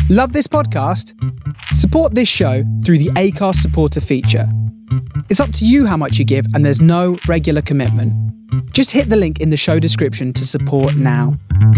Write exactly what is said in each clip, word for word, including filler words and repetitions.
Love this podcast? Support this show through the Acast supporter feature. It's up to you how much you give, and there's no regular commitment. Just hit the link in the show description to support now.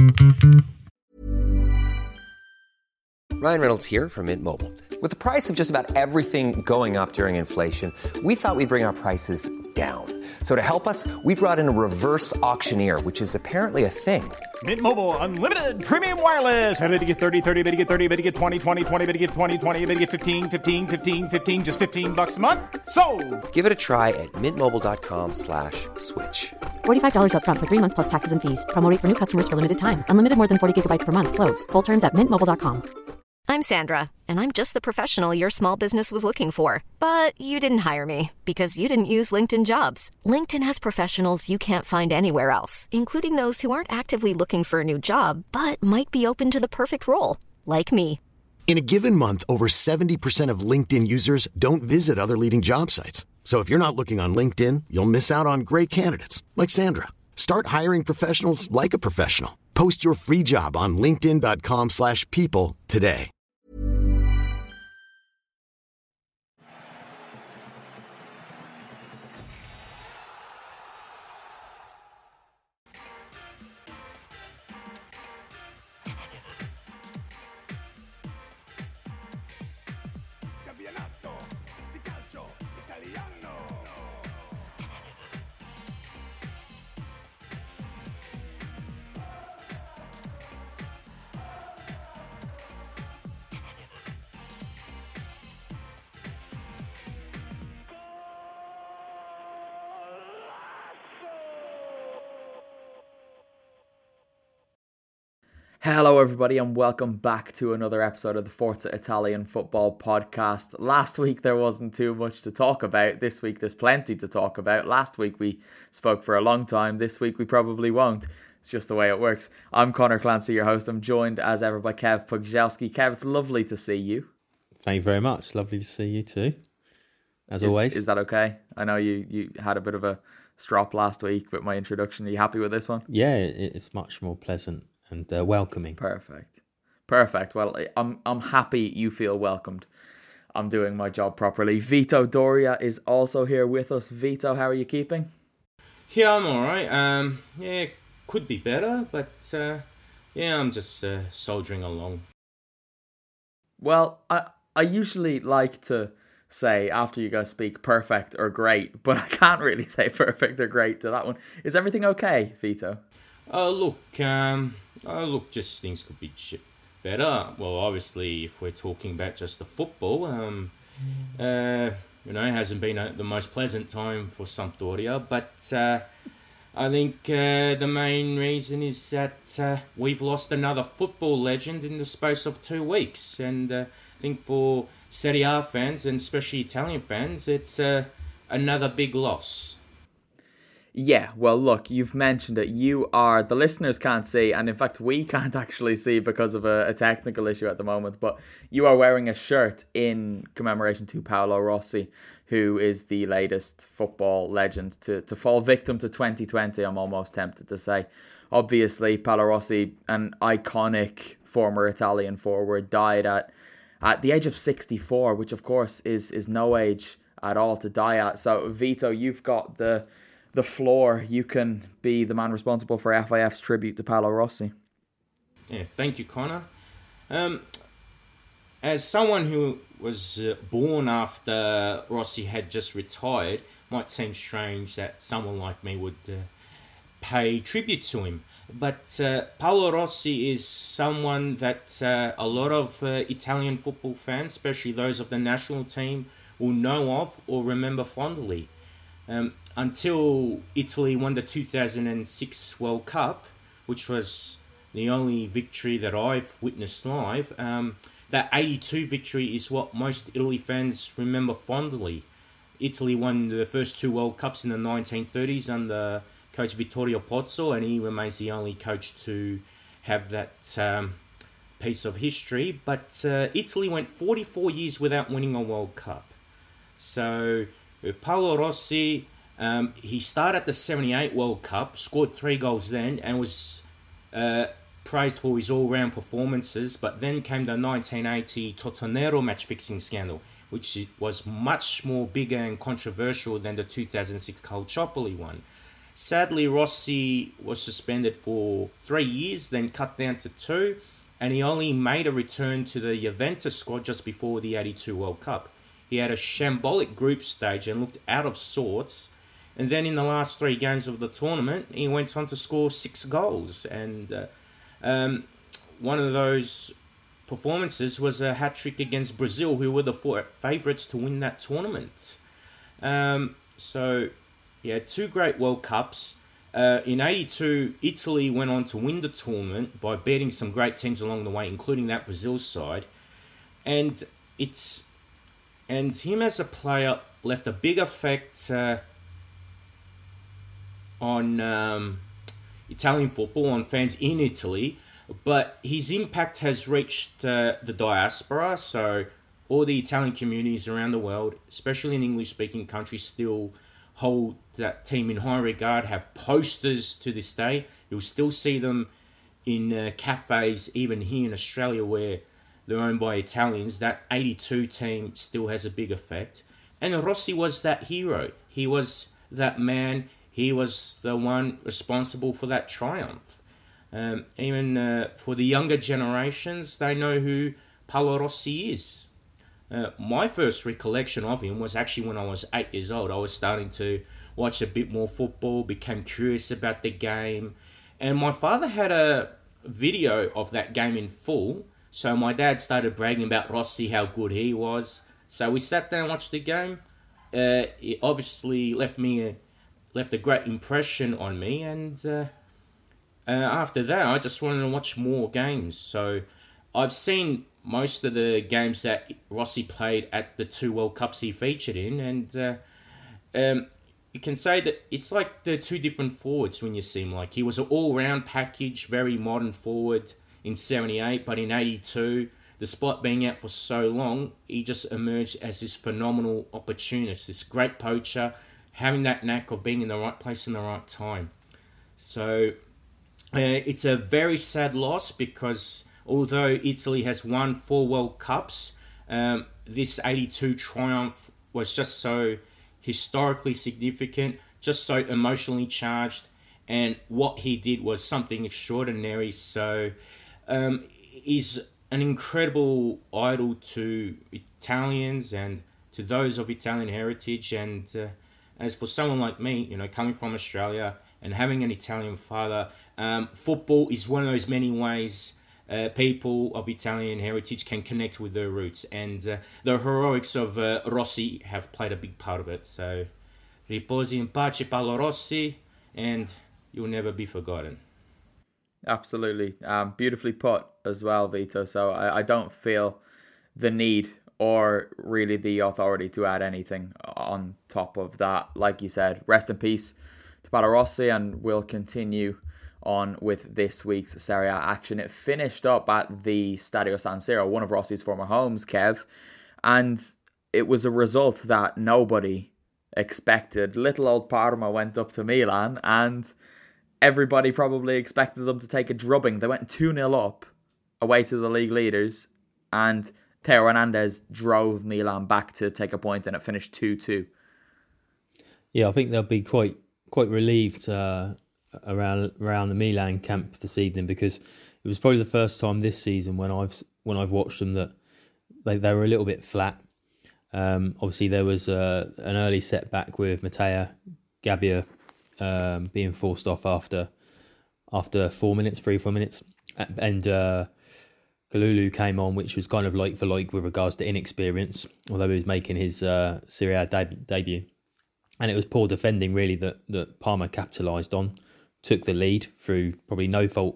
Ryan Reynolds here from Mint Mobile. With the price of just about everything going up during inflation, we thought we'd bring our prices down. So to help us, we brought in a reverse auctioneer, which is apparently a thing. Mint Mobile Unlimited Premium Wireless. How to get thirty, thirty, how to get thirty, how to get twenty, twenty, twenty, how to get twenty, twenty, how to get fifteen, fifteen, fifteen, fifteen, just fifteen bucks a month? Sold! Give it a try at mintmobile.com slash switch. forty-five dollars up front for three months plus taxes and fees. Promo rate for new customers for limited time. Unlimited more than forty gigabytes per month. Slows full terms at mint mobile dot com. I'm Sandra, and I'm just the professional your small business was looking for. But you didn't hire me because you didn't use LinkedIn Jobs. LinkedIn has professionals you can't find anywhere else, including those who aren't actively looking for a new job, but might be open to the perfect role, like me. In a given month, over seventy percent of LinkedIn users don't visit other leading job sites. So if you're not looking on LinkedIn, you'll miss out on great candidates like Sandra. Start hiring professionals like a professional. Post your free job on linkedin.com slash people today. Hello everybody and welcome back to another episode of the Forza Italian Football Podcast. Last week there wasn't too much to talk about. This week there's plenty to talk about. Last week we spoke for a long time. This week we probably won't. It's just the way it works. I'm Connor Clancy, your host. I'm joined as ever by Kev Pogzelski. Kev, it's lovely to see you. Thank you very much. Lovely to see you too, as is, always. Is that okay? I know you, you had a bit of a strop last week with my introduction. Are you happy with this one? Yeah, it's much more pleasant and uh, welcoming. Perfect. Perfect. Well, I'm I'm happy you feel welcomed. I'm doing my job properly. Vito Doria is also here with us. Vito, how are you keeping? Yeah, I'm alright. Um, yeah, could be better, but uh, yeah, I'm just uh, soldiering along. Well, I I usually like to say after you guys speak perfect or great, but I can't really say perfect or great to that one. Is everything okay, Vito? Oh, look, um, oh, look, just things could be better. Well, obviously, if we're talking about just the football, um, uh, you know, it hasn't been a, the most pleasant time for Sampdoria, but uh, I think uh, the main reason is that uh, we've lost another football legend in the space of two weeks, and uh, I think for Serie A fans, and especially Italian fans, it's uh, another big loss. Yeah, well, look, you've mentioned it. You are, the listeners can't see, and in fact, we can't actually see because of a, a technical issue at the moment, but you are wearing a shirt in commemoration to Paolo Rossi, who is the latest football legend to, to fall victim to twenty twenty, I'm almost tempted to say. Obviously, Paolo Rossi, an iconic former Italian forward, died at, at the age of sixty-four, which of course is, is no age at all to die at. So, Vito, you've got the... the floor. You can be the man responsible for F I F's tribute to Paolo Rossi. Yeah, thank you, Connor. Um, as someone who was uh, born after Rossi had just retired, might seem strange that someone like me would uh, pay tribute to him. But uh, Paolo Rossi is someone that uh, a lot of uh, Italian football fans, especially those of the national team, will know of or remember fondly. Um, until Italy won the two thousand six World Cup, which was the only victory that I've witnessed live, um, that eighty-two victory is what most Italy fans remember fondly. Italy won the first two World Cups in the nineteen thirties under coach Vittorio Pozzo, and he remains the only coach to have that um, piece of history. But uh, Italy went forty-four years without winning a World Cup. So Paolo Rossi, um, he started at the seventy-eight World Cup, scored three goals then, and was uh, praised for his all-round performances, but then came the nineteen eighty Totonero match-fixing scandal, which was much more bigger and controversial than the two thousand six Calciopoli one. Sadly, Rossi was suspended for three years, then cut down to two, and he only made a return to the Juventus squad just before the eighty-two World Cup. He had a shambolic group stage and looked out of sorts, and then in the last three games of the tournament, he went on to score six goals, and uh, um, one of those performances was a hat-trick against Brazil, who were the four favourites to win that tournament. Um, so, yeah, two great World Cups. Uh, in eighty-two, Italy went on to win the tournament by beating some great teams along the way, including that Brazil side. And it's and him as a player left a big effect uh, on um, Italian football, on fans in Italy. But his impact has reached uh, the diaspora, so all the Italian communities around the world, especially in English-speaking countries, still hold that team in high regard, have posters to this day. You'll still see them in uh, cafes, even here in Australia, where they're owned by Italians. That eighty-two team still has a big effect. And Rossi was that hero. He was that man. He was the one responsible for that triumph. Um, even uh, for the younger generations, they know who Paolo Rossi is. Uh, my first recollection of him was actually when I was eight years old. I was starting to watch a bit more football, became curious about the game. And my father had a video of that game in full. So my dad started bragging about Rossi, how good he was. So we sat down and watched the game. Uh, it obviously left me a, left a great impression on me. And uh, uh, after that, I just wanted to watch more games. So I've seen most of the games that Rossi played at the two World Cups he featured in, and uh, um, you can say that it's like the two different forwards when you see him. Like, he was an all-round package, very modern forward in seventy-eight, but in eighty-two, despite being out for so long, he just emerged as this phenomenal opportunist, this great poacher, having that knack of being in the right place in the right time. So uh, it's a very sad loss, because although Italy has won four World Cups, um, this eighty-two triumph was just so historically significant, just so emotionally charged, and what he did was something extraordinary. So um, he's an incredible idol to Italians and to those of Italian heritage. And uh, as for someone like me, you know, coming from Australia and having an Italian father, um, football is one of those many ways Uh, people of Italian heritage can connect with their roots, and uh, the heroics of uh, Rossi have played a big part of it. So, riposi in pace, Paolo Rossi, and you'll never be forgotten. Absolutely. Um, beautifully put as well, Vito. So I, I don't feel the need or really the authority to add anything on top of that. Like you said, rest in peace to Paolo Rossi, and we'll continue on with this week's Serie A action. It finished up at the Stadio San Siro, one of Rossi's former homes, Kev, and it was a result that nobody expected. Little old Parma went up to Milan, and everybody probably expected them to take a drubbing. They went two nil up away to the league leaders, and Theo Hernandez drove Milan back to take a point, and it finished two two. Yeah, I think they'll be quite quite relieved uh, around around the Milan camp this evening, because it was probably the first time this season when I've when I've watched them that they they were a little bit flat. Um, obviously, there was uh, an early setback with Mattia Gabbia um, being forced off after after four minutes, three four minutes, and uh, Kalulu came on, which was kind of like for like with regards to inexperience, although he was making his uh, Serie A deb- debut. And it was poor defending, really, that, that Parma capitalised on, took the lead through probably no fault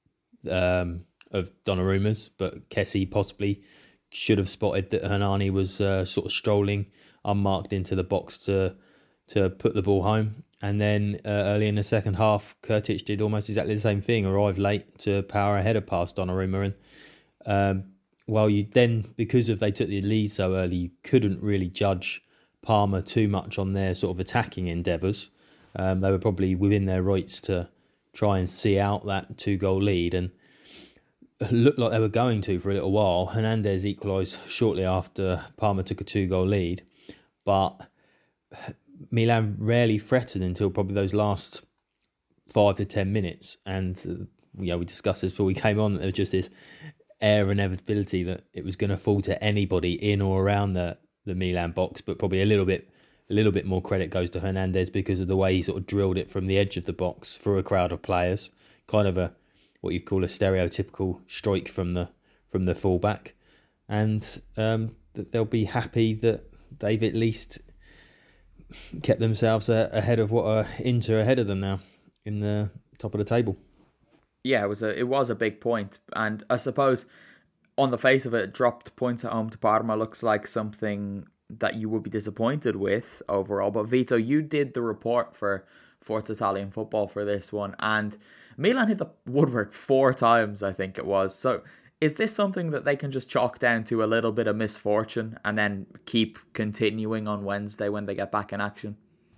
um, of Donnarumma's, but Kessie possibly should have spotted that Hernani was uh, sort of strolling unmarked into the box to to put the ball home. And then uh, early in the second half, Kurtic did almost exactly the same thing, arrived late to power ahead of past Donnarumma. And um, while you then, because of they took the lead so early, you couldn't really judge Parma too much on their sort of attacking endeavours. Um, they were probably within their rights to try and see out that two-goal lead. And looked like they were going to for a little while. Hernandez equalised shortly after Parma took a two-goal lead, but Milan rarely threatened until probably those last five to ten minutes. And uh, you know, we discussed this before we came on. There was just this air of inevitability that it was going to fall to anybody in or around the, the Milan box, but probably a little bit a little bit more credit goes to Hernandez because of the way he sort of drilled it from the edge of the box through a crowd of players. Kind of a what you'd call a stereotypical strike from the from the fullback, and um, they'll be happy that they've at least kept themselves uh, ahead of what are Inter ahead of them now in the top of the table. Yeah, it was a it was a big point, and I suppose on the face of it, dropped points at home to Parma looks like something that you would be disappointed with overall. But Vito, you did the report for Forza Italian Football for this one, and Milan hit the woodwork four times, I think it was. So is this something that they can just chalk down to a little bit of misfortune and then keep continuing on Wednesday when they get back in action?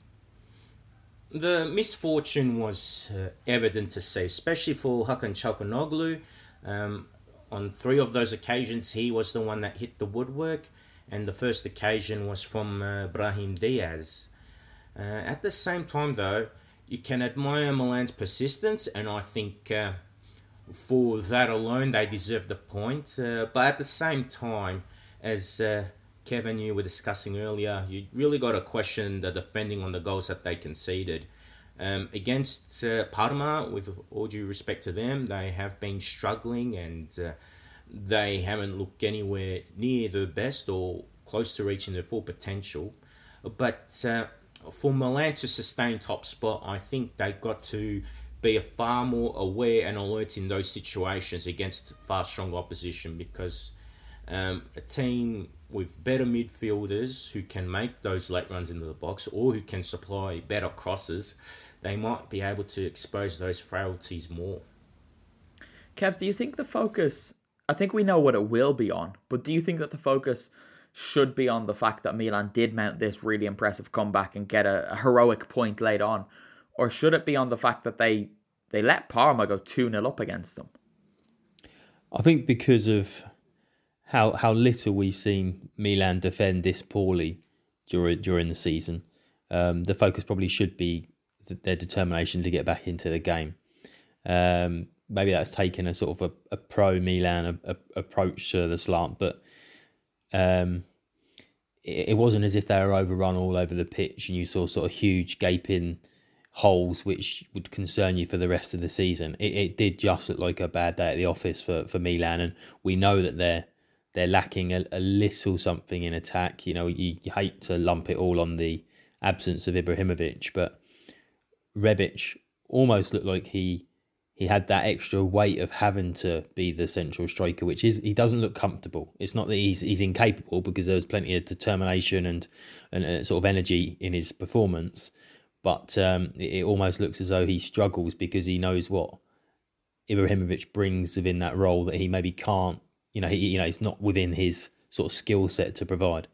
The misfortune was uh, evident to see, especially for Hakan Çalhanoğlu. Um, on three of those occasions, he was the one that hit the woodwork, and the first occasion was from uh, Brahim Diaz. Uh, at the same time, though, you can admire Milan's persistence, and I think uh, for that alone, they deserve the point. Uh, but at the same time, as uh, Kevin, you were discussing earlier, you really got to question the defending on the goals that they conceded. Um, against uh, Parma, with all due respect to them, they have been struggling, and uh, they haven't looked anywhere near their best or close to reaching their full potential. But uh, for Milan to sustain top spot, I think they got to be far more aware and alert in those situations against far stronger opposition, because um, a team with better midfielders who can make those late runs into the box or who can supply better crosses, they might be able to expose those frailties more. Kev, do you think the focus, I think we know what it will be on, but do you think that the focus should be on the fact that Milan did mount this really impressive comeback and get a, a heroic point late on? Or should it be on the fact that they, they let Parma go two nil up against them? I think because of how how little we've seen Milan defend this poorly during during the season, um, the focus probably should be th- their determination to get back into the game. Um, maybe that's taken a sort of a, a pro-Milan a, a, approach to the slant, but um, it, it wasn't as if they were overrun all over the pitch and you saw sort of huge gaping holes which would concern you for the rest of the season. It, it did just look like a bad day at the office for, for Milan, and we know that they're they're lacking a, a little something in attack. You know, you, you hate to lump it all on the absence of Ibrahimovic, but Rebic almost looked like he he had that extra weight of having to be the central striker, which is, he doesn't look comfortable. It's not that he's he's incapable, because there's plenty of determination and, and uh, sort of energy in his performance, but um, it, it almost looks as though he struggles because he knows what Ibrahimovic brings within that role that he maybe can't, you know, he, you know, it's not within his sort of skill set to provide.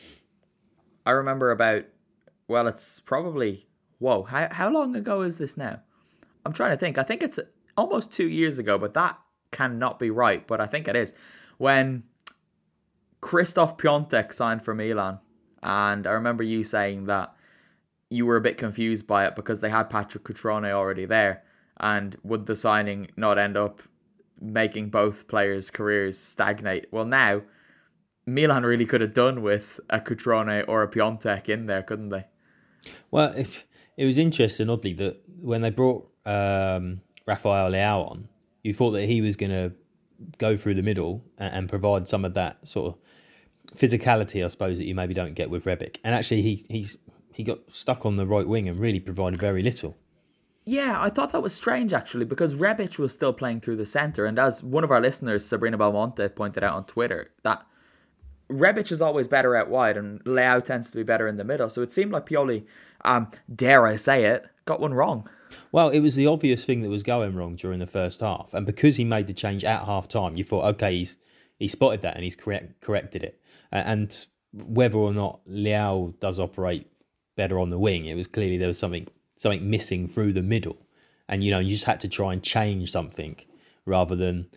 I remember about, well, it's probably, whoa, how, how long ago is this now? I'm trying to think. I think it's almost two years ago, but that cannot be right, but I think it is. When Krzysztof Piątek signed for Milan, and I remember you saying that you were a bit confused by it because they had Patrick Cutrone already there, and would the signing not end up making both players' careers stagnate? Well, now, Milan really could have done with a Cutrone or a Piątek in there, couldn't they? Well, if, it was interesting, oddly, that when they brought um, Rafael Leao on, you thought that he was going to go through the middle and, and provide some of that sort of physicality, I suppose, that you maybe don't get with Rebic. And actually, he he's he got stuck on the right wing and really provided very little. Yeah, I thought that was strange, actually, because Rebic was still playing through the centre. And as one of our listeners, Sabrina Belmonte, pointed out on Twitter, that Rebic is always better out wide and Leao tends to be better in the middle. So it seemed like Pioli, um, dare I say it, got one wrong. Well, it was the obvious thing that was going wrong during the first half. And because he made the change at half-time, you thought, OK, he's he spotted that and he's correct, corrected it. And whether or not Leao does operate better on the wing, it was clearly there was something something missing through the middle. And, you know, you just had to try and change something rather than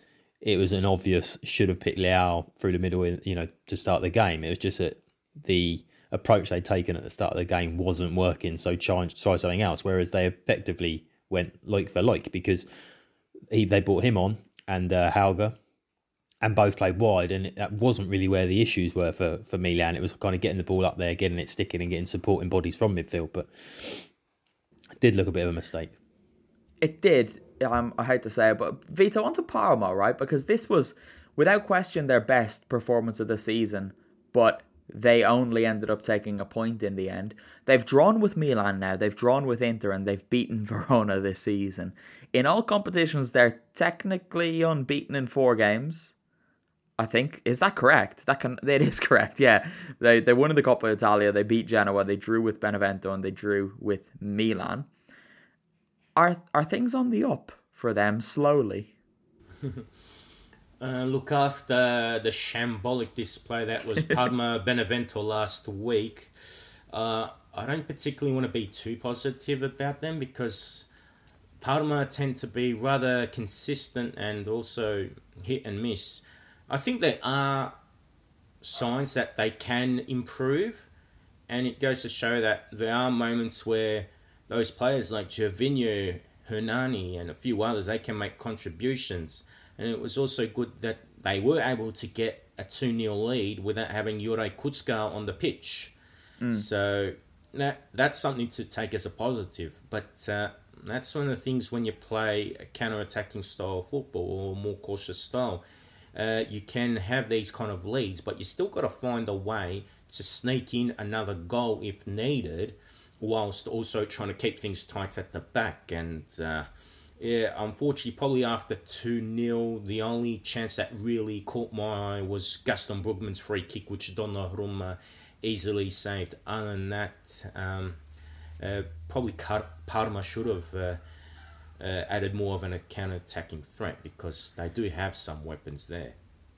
it was an obvious should have picked Leao through the middle, you know, to start the game. It was just that the approach they'd taken at the start of the game wasn't working, so try, try something else. Whereas they effectively went like for like, because he, they brought him on and uh, Hauger, and both played wide, and that wasn't really where the issues were for, for Milan. It was kind of getting the ball up there, getting it sticking and getting supporting bodies from midfield, but it did look a bit of a mistake. It did. Um, I hate to say it, but Vito, onto Parma, right? Because this was, without question, their best performance of the season, but they only ended up taking a point in the end. They've drawn with Milan now, they've drawn with Inter, and they've beaten Verona this season. In all competitions, they're technically unbeaten in four games. I think. Is that correct? That can. It is correct, yeah. They they won in the Coppa Italia, they beat Genoa, they drew with Benevento, and they drew with Milan. Are are things on the up for them slowly? uh, look, after the shambolic display that was Parma Benevento last week, uh, I don't particularly want to be too positive about them, because Parma tend to be rather consistent and also hit and miss. I think there are signs that they can improve, and it goes to show that there are moments where those players like Gervinho, Hernani, and a few others, they can make contributions. And it was also good that they were able to get a two nil lead without having Jure Kucka on the pitch. Mm. So that that's something to take as a positive. But uh, that's one of the things when you play a counter-attacking style of football, or more cautious style. Uh, you can have these kind of leads, but you still got to find a way to sneak in another goal if needed, whilst also trying to keep things tight at the back. And uh, yeah, unfortunately, probably after two nil, the only chance that really caught my eye was Gaston Brugman's free kick, which Donnarumma easily saved. Other than that, um, uh, probably Parma should have uh, uh, added more of an counter-attacking threat, because they do have some weapons there.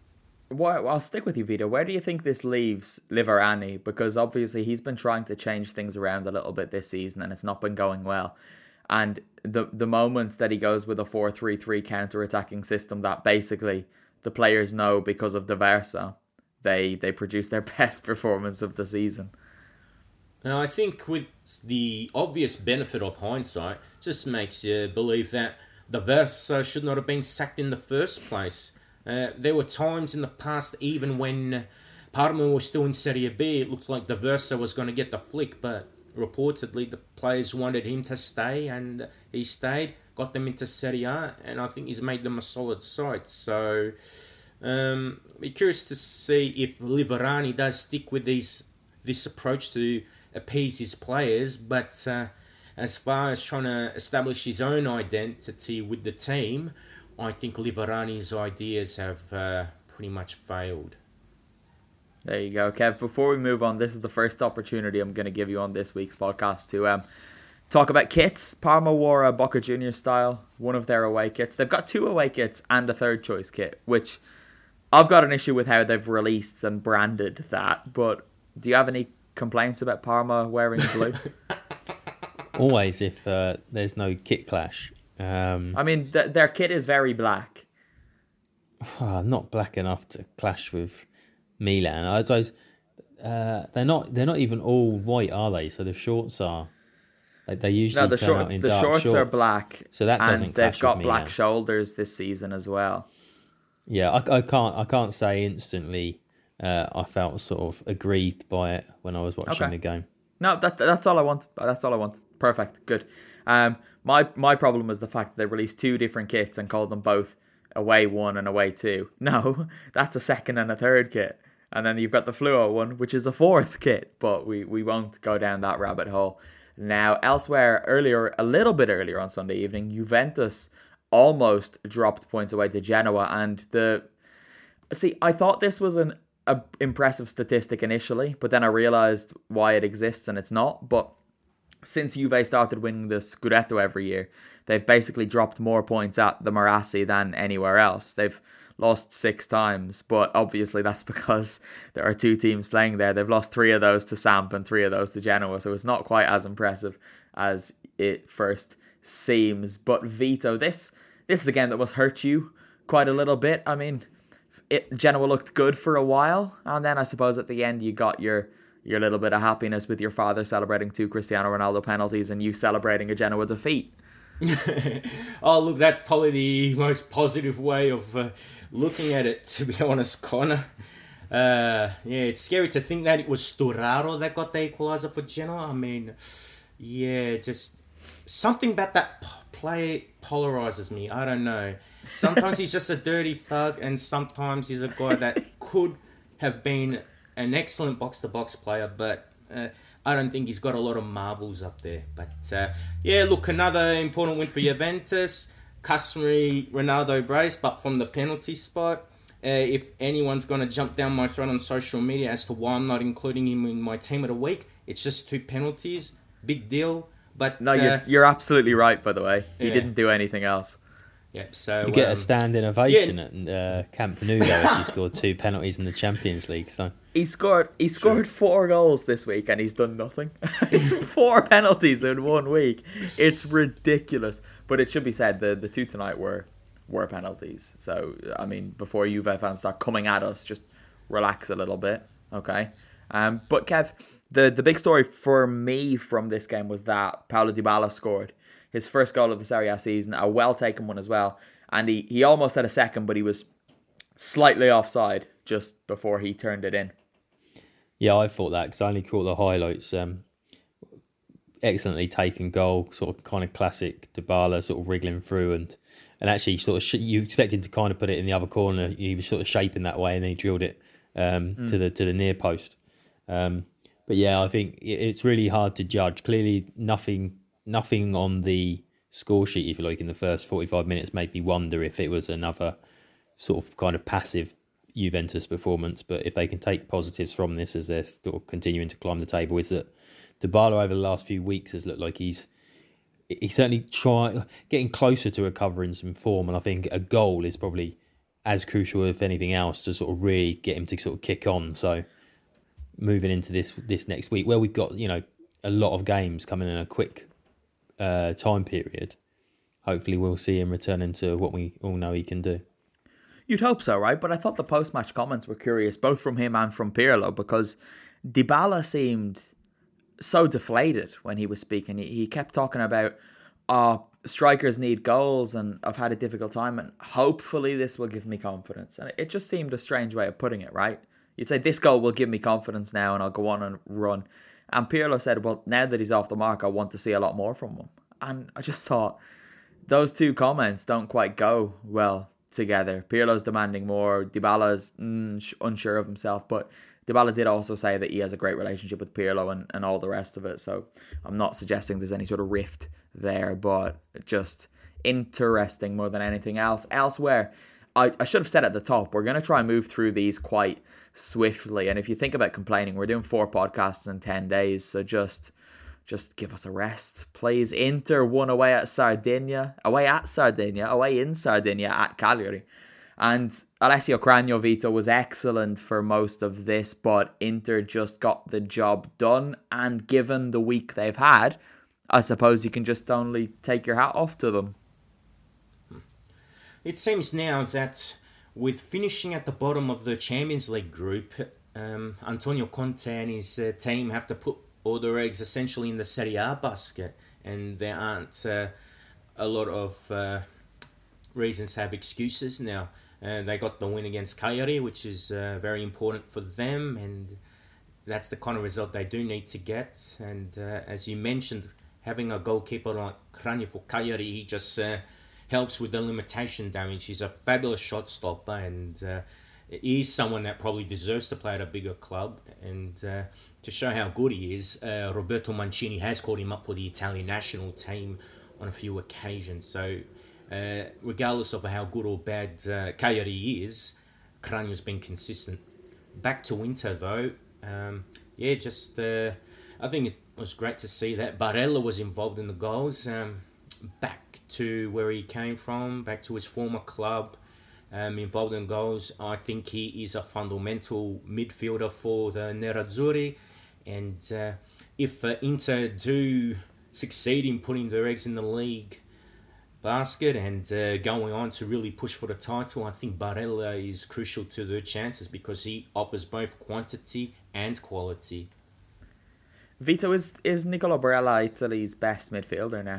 Well, I'll stick with you, Vito. Where do you think this leaves Liverani? Because obviously he's been trying to change things around a little bit this season, and it's not been going well. And the the moments that he goes with a four three three counter-attacking system that basically the players know because of D'Aversa, they, they produce their best performance of the season. Now, I think with the obvious benefit of hindsight, just makes you believe that D'Aversa should not have been sacked in the first place. Uh, there were times in the past, even when Parma was still in Serie B, it looked like D'Aversa was going to get the flick, but reportedly the players wanted him to stay, and he stayed, got them into Serie A, and I think he's made them a solid side. So, um, be curious to see if Liverani does stick with these this approach to appease his players, but uh, as far as trying to establish his own identity with the team, I think Liverani's ideas have uh, pretty much failed. There you go, Kev. Before we move on, this is the first opportunity I'm going to give you on this week's podcast to um, talk about kits. Parma wore a Boca Juniors style, one of their away kits. They've got two away kits and a third choice kit, which I've got an issue with how they've released and branded that. But do you have any complaints about Parma wearing blue? Always, if uh, there's no kit clash. Um, I mean, th- their kit is very black. Uh, not black enough to clash with Milan. I suppose uh, they're not. They're not even all white, are they? So the shorts are. Like they usually no, the come short, out in the dark shorts, shorts are black. So that doesn't and clash they've got with black Milan. shoulders this season as well. Yeah, I, I can't. I can't say instantly. Uh, I felt sort of aggrieved by it when I was watching okay. the game. No, that that's all I want. That's all I want. Perfect. Good. Um, my my problem was the fact that they released two different kits and called them both away one and away two. No, that's a second and a third kit. And then you've got the fluo one, which is a fourth kit. But we, we won't go down that rabbit hole. Now, elsewhere, earlier, a little bit earlier on Sunday evening, Juventus almost dropped points away to Genoa. And the see, I thought this was an a impressive statistic initially, but then I realized why it exists and it's not. But since Juve started winning the Scudetto every year, they've basically dropped more points at the Marassi than anywhere else. They've lost six times, but obviously that's because there are two teams playing there. They've lost three of those to Samp and three of those to Genoa, so it's not quite as impressive as it first seems. But Vito, this this is a game that must hurt you quite a little bit. I mean, it, Genoa looked good for a while, and then I suppose at the end you got your your little bit of happiness with your father celebrating two Cristiano Ronaldo penalties and you celebrating a Genoa defeat. Oh, look, that's probably the most positive way of uh, looking at it, to be honest, Connor. Uh, yeah, it's scary to think that it was Sturaro that got the equaliser for Genoa. I mean, yeah, just something about that p- play polarizes me. I don't know. Sometimes he's just a dirty thug, and sometimes he's a guy that could have been an excellent box-to-box player, but uh, I don't think he's got a lot of marbles up there. But uh, yeah, look, another important win for Juventus. Customary Ronaldo brace, but from the penalty spot. Uh, if anyone's going to jump down my throat on social media as to why I'm not including him in my team of the week, it's just two penalties. Big deal. But no, uh, you're, you're absolutely right, by the way. He yeah. didn't do anything else. Yep, so you get um, a standing ovation yeah. at uh, Camp Nou if you scored two penalties in the Champions League. So he scored he scored four goals this week and he's done nothing. Four penalties in one week. It's ridiculous. But it should be said the the two tonight were were penalties. So I mean, before Juve fans start coming at us, just relax a little bit, okay? Um, but Kev, the the big story for me from this game was that Paulo Dybala scored his first goal of the Serie A season, a well-taken one as well. And he, he almost had a second, but he was slightly offside just before he turned it in. Yeah, I thought that because I only caught the highlights. Um, excellently taken goal, sort of kind of classic Dybala, sort of wriggling through. And, and actually, sort of sh- you expected to kind of put it in the other corner. He was sort of shaping that way and then he drilled it um, mm. to the to the near post. Um, but yeah, I think it's really hard to judge. Clearly, nothing... Nothing on the score sheet, if you like, in the first forty-five minutes made me wonder if it was another sort of kind of passive Juventus performance. But if they can take positives from this as they're sort of continuing to climb the table, is that Dybala over the last few weeks has looked like he's he's certainly trying, getting closer to recovering some form. And I think a goal is probably as crucial, if anything else, to sort of really get him to sort of kick on. So moving into this this next week, where we've got, you know, a lot of games coming in a quick Uh, time period, hopefully we'll see him returning to what we all know he can do. You'd hope so, right? But I thought the post-match comments were curious, both from him and from Pirlo, because Dybala seemed so deflated when he was speaking. He, he kept talking about, oh, strikers need goals and I've had a difficult time and hopefully this will give me confidence. And it just seemed a strange way of putting it, right? You'd say, this goal will give me confidence now and I'll go on and run. And Pirlo said, well, now that he's off the mark, I want to see a lot more from him. And I just thought those two comments don't quite go well together. Pirlo's demanding more. Dybala's mm, unsure of himself. But Dybala did also say that he has a great relationship with Pirlo and, and all the rest of it. So I'm not suggesting there's any sort of rift there, but just interesting more than anything else. Elsewhere, I, I should have said at the top, we're going to try and move through these quite swiftly. And if you think about complaining, we're doing four podcasts in ten days. So just just give us a rest, please. Inter won away at Sardinia, away at Sardinia, away in Sardinia at Cagliari. And Alessio Cragno-Vito was excellent for most of this, but Inter just got the job done. And given the week they've had, I suppose you can just only take your hat off to them. It seems now that with finishing at the bottom of the Champions League group, um, Antonio Conte and his uh, team have to put all their eggs essentially in the Serie A basket, and there aren't uh, a lot of uh, reasons to have excuses now. Uh, they got the win against Cagliari, which is uh, very important for them, and that's the kind of result they do need to get. And uh, as you mentioned, having a goalkeeper like Cragno for Cagliari, he just uh, helps with the limitation damage. He's a fabulous shot stopper, and uh, he's someone that probably deserves to play at a bigger club. And uh, to show how good he is, uh, Roberto Mancini has called him up for the Italian national team on a few occasions. So uh, regardless of how good or bad uh, Cagliari is, Cragno's been consistent. Back to Inter though, um, yeah, just uh, I think it was great to see that Barella was involved in the goals. Um, back to where he came from, back to his former club, um, involved in goals. I think he is a fundamental midfielder for the Nerazzurri, and uh, if uh, Inter do succeed in putting their eggs in the league basket and uh, going on to really push for the title, I think Barella is crucial to their chances because he offers both quantity and quality. Vito, is, is Nicolo Barella Italy's best midfielder now?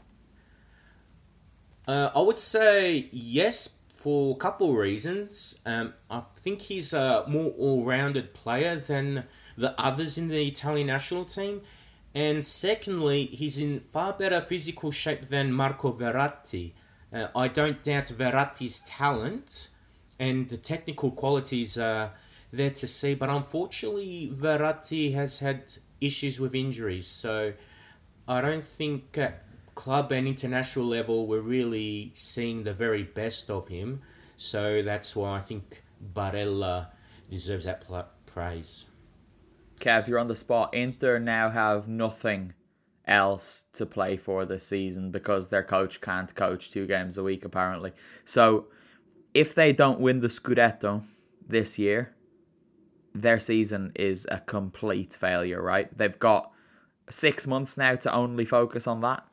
Uh, I would say yes, for a couple of reasons. Um, I think he's a more all-rounded player than the others in the Italian national team. And secondly, he's in far better physical shape than Marco Verratti. Uh, I don't doubt Verratti's talent and the technical qualities are there to see, but unfortunately Verratti has had issues with injuries, so I don't think at club and international level we're really seeing the very best of him. So that's why I think Barella deserves that pl- praise. Kev, you're on the spot. Inter now have nothing else to play for this season because their coach can't coach two games a week, apparently. So if they don't win the Scudetto this year, their season is a complete failure, right? They've got six months now to only focus on that.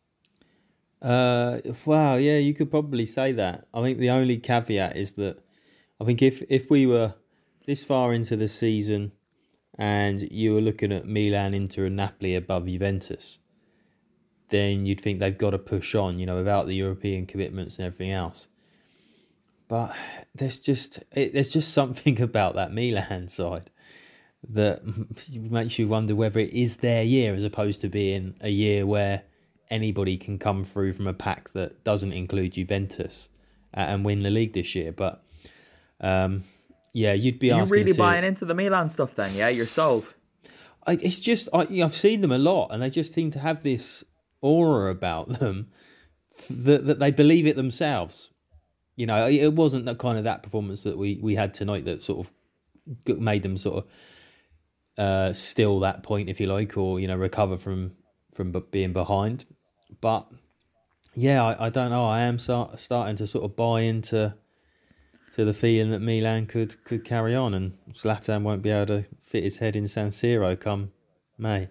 Uh, wow, yeah, you could probably say that. I think the only caveat is that I think if, if we were this far into the season and you were looking at Milan, Inter and Napoli above Juventus, then you'd think they've got to push on, you know, without the European commitments and everything else. But there's just it, there's just something about that Milan side that makes you wonder whether it is their year as opposed to being a year where anybody can come through from a pack that doesn't include Juventus and win the league this year. But um, yeah, you'd be You're asking... You're really buying into the Milan stuff then, yeah? You're sold? I, it's just, I, I've seen them a lot and they just seem to have this aura about them that, that they believe it themselves. You know, it wasn't that kind of that performance that we, we had tonight that sort of made them sort of uh, still that point, if you like, or, you know, recover from, from being behind. But yeah, I, I don't know. I am start, starting to sort of buy into to the feeling that Milan could, could carry on and Zlatan won't be able to fit his head in San Siro come May.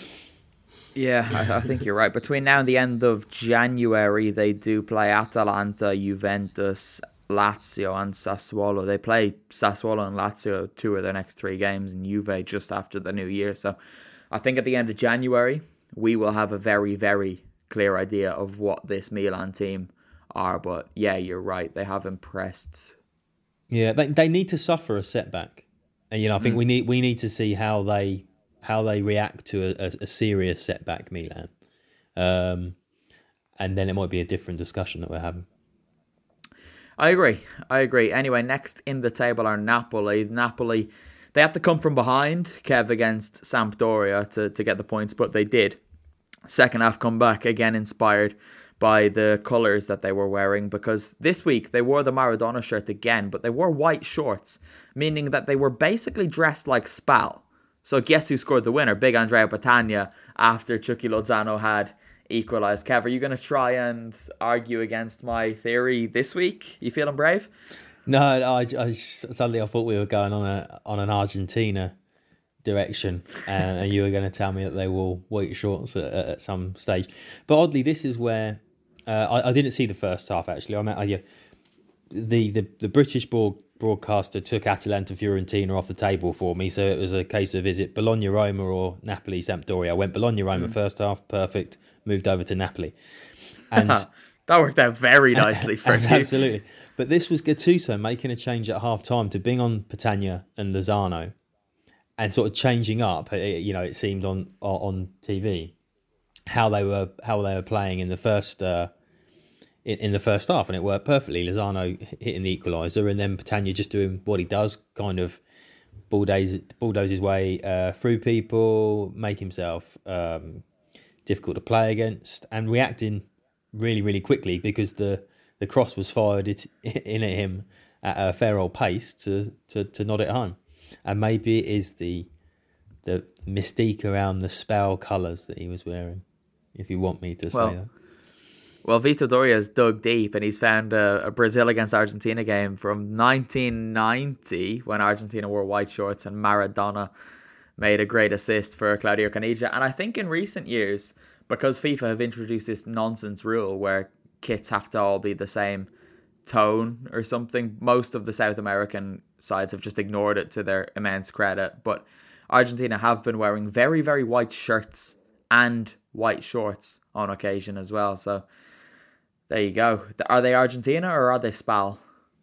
Yeah, I, I think you're right. Between now and the end of January, they do play Atalanta, Juventus, Lazio and Sassuolo. They play Sassuolo and Lazio two of their next three games and Juve just after the new year. So I think at the end of January, we will have a very, very clear idea of what this Milan team are. But yeah, you're right. They have impressed. Yeah, they they need to suffer a setback. And, you know, I think mm. we need we need to see how they how they react to a, a, a serious setback, Milan. Um, and then it might be a different discussion that we're having. I agree. I agree. Anyway, next in the table are Napoli. Napoli, they had to come from behind, Kev, against Sampdoria to, to get the points, but they did. Second half comeback, again inspired by the colours that they were wearing, because this week they wore the Maradona shirt again, but they wore white shorts, meaning that they were basically dressed like Spal. So guess who scored the winner? Big Andrea Petagna, after Chucky Lozano had equalised. Kev, are you going to try and argue against my theory this week? You feeling brave? No, I, I suddenly I thought we were going on a on an Argentina direction, and, and you were going to tell me that they wore white shorts at, at some stage. But oddly, this is where uh, I, I didn't see the first half. Actually, I meant I, yeah, the the the British broad, broadcaster took Atalanta Fiorentina off the table for me, so it was a case of is it Bologna Roma or Napoli Sampdoria. I went Bologna Roma mm. first half, perfect. Moved over to Napoli, and that worked out very nicely for you. Absolutely. But this was Gattuso making a change at half time to bring on Petagna and Lozano, and sort of changing up. You know, it seemed on on T V how they were how they were playing in the first uh, in, in the first half, and it worked perfectly. Lozano hitting the equaliser, and then Petagna just doing what he does, kind of bulldoze bulldoze his way uh, through people, make himself Um, difficult to play against, and reacting really, really quickly because the, the cross was fired it, in at him at a fair old pace to, to, to nod it home. And maybe it is the the mystique around the Spal colours that he was wearing, if you want me to say well, that. Well, Vito Doria's dug deep and he's found a, a Brazil against Argentina game from nineteen ninety when Argentina wore white shorts and Maradona made a great assist for Claudio Caniggia. And I think in recent years, because FIFA have introduced this nonsense rule where kits have to all be the same tone or something. Most of the South American sides have just ignored it to their immense credit, but Argentina have been wearing very, very white shirts and white shorts on occasion as well. So there you go. Are they Argentina or are they Spal?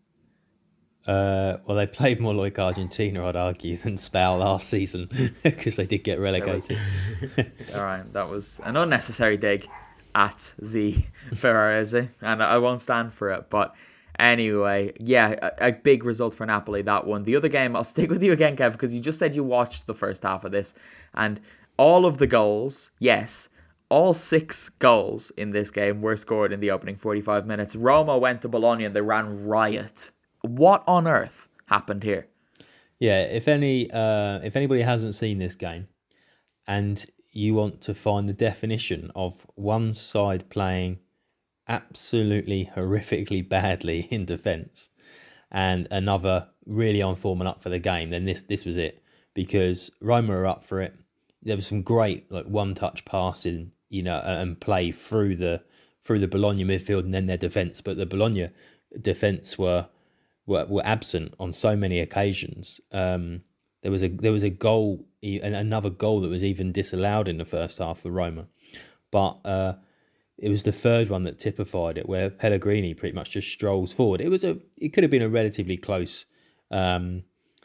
Uh, well, they played more like Argentina, I'd argue, than Spal last season because they did get relegated. All right, that was an unnecessary dig at the Ferrarese, and I won't stand for it. But anyway, yeah, a, a big result for Napoli, that one. The other game, I'll stick with you again, Kev, because you just said you watched the first half of this, and all of the goals, yes, all six goals in this game were scored in the opening forty-five minutes. Roma went to Bologna and they ran riot. What on earth happened here? Yeah, if any, uh, if anybody hasn't seen this game and you want to find the definition of one side playing absolutely horrifically badly in defence and another really on form and up for the game, then this this was it. Because Roma are up for it. There was some great like one-touch passing, you know, and play through the through the Bologna midfield and then their defence. But the Bologna defence were were were absent on so many occasions. Um, there was a there was a goal, another goal that was even disallowed in the first half for Roma, but uh, it was the third one that typified it, where Pellegrini pretty much just strolls forward. It was a it could have been a relatively close um,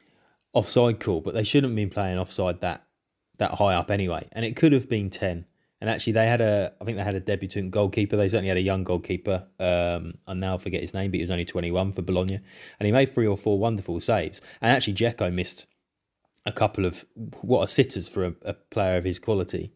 offside call, but they shouldn't have been playing offside that that high up anyway, and it could have been ten. And actually, they had a, I think they had a debutant goalkeeper. They certainly had a young goalkeeper. Um, I now forget his name, but he was only twenty-one for Bologna. And he made three or four wonderful saves. And actually, Dzeko missed a couple of, what are sitters for a, a player of his quality.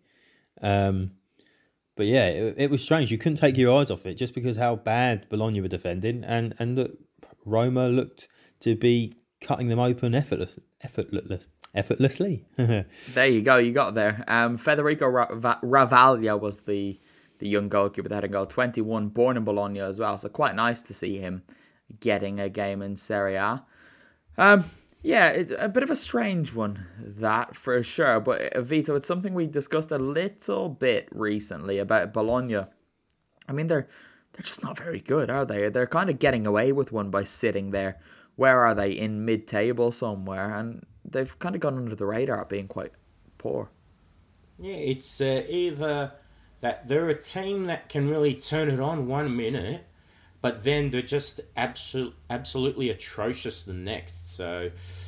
Um, but yeah, it, it was strange. You couldn't take your eyes off it just because how bad Bologna were defending. And, and the, Roma looked to be cutting them open effortless, effortless, effortlessly. There you go, you got there. Um, Federico Ra- Ravaglia was the the young goalkeeper that had a goal, twenty-one, born in Bologna as well. So quite nice to see him getting a game in Serie A. Um, yeah, it, a bit of a strange one, that for sure. But uh, Vito, it's something we discussed a little bit recently about Bologna. I mean, they're they're just not very good, are they? They're kind of getting away with one by sitting there. Where are they? In mid-table somewhere, and they've kind of gone under the radar being quite poor. Yeah, it's uh, either that they're a team that can really turn it on one minute, but then they're just absolute, absolutely atrocious the next. So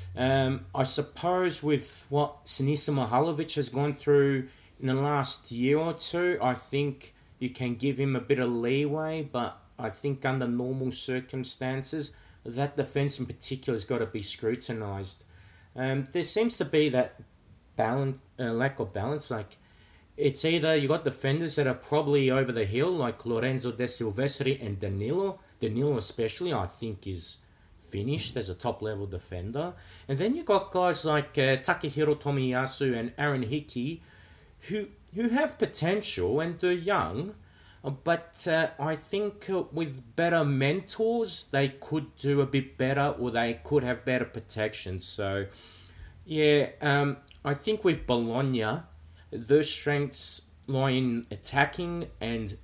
um, I suppose with what Sinisa Mihajlovic has gone through in the last year or two, I think you can give him a bit of leeway, but I think under normal circumstances, that defence in particular has got to be scrutinised. Um, there seems to be that balance, uh, lack of balance. Like, it's either you got defenders that are probably over the hill, like Lorenzo De Silvestri and Danilo. Danilo especially, I think, is finished as a top-level defender. And then you got guys like uh, Takehiro Tomiyasu and Aaron Hickey, who, who have potential and they're young, but uh, I think uh, with better mentors, they could do a bit better, or they could have better protection. So, yeah, um, I think with Bologna, their strengths lie in attacking, and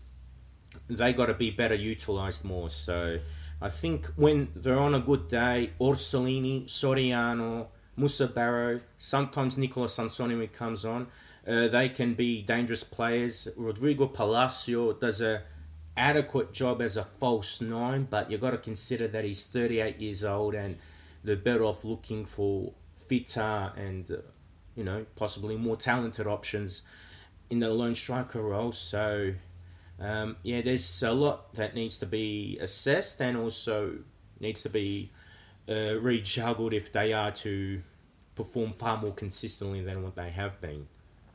they got to be better utilised more. So, I think when they're on a good day, Orsolini, Soriano, Musa Barrow, sometimes Nicola Sansoni when he comes on, Uh, they can be dangerous players. Rodrigo Palacio does a adequate job as a false nine, but you got to consider that he's thirty-eight years old, and they're better off looking for fitter and uh, you know, possibly more talented options in the lone striker role. So um, yeah, there's a lot that needs to be assessed and also needs to be uh, rejuggled if they are to perform far more consistently than what they have been.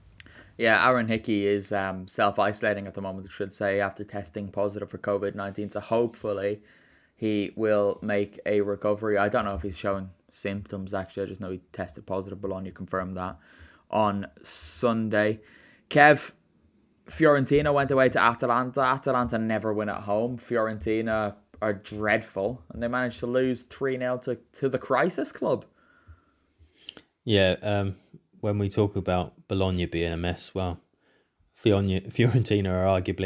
Yeah, Aaron Hickey is um, self-isolating at the moment, I should say, after testing positive for covid nineteen. So hopefully he will make a recovery. I don't know if he's showing symptoms, actually. I just know he tested positive. Bologna confirmed that on Sunday. Kev, Fiorentina went away to Atalanta. Atalanta never win at home. Fiorentina are dreadful, and they managed to lose three nil to, to the Crisis Club. Yeah, um... when we talk about Bologna being a mess, well, Fiorentina are arguably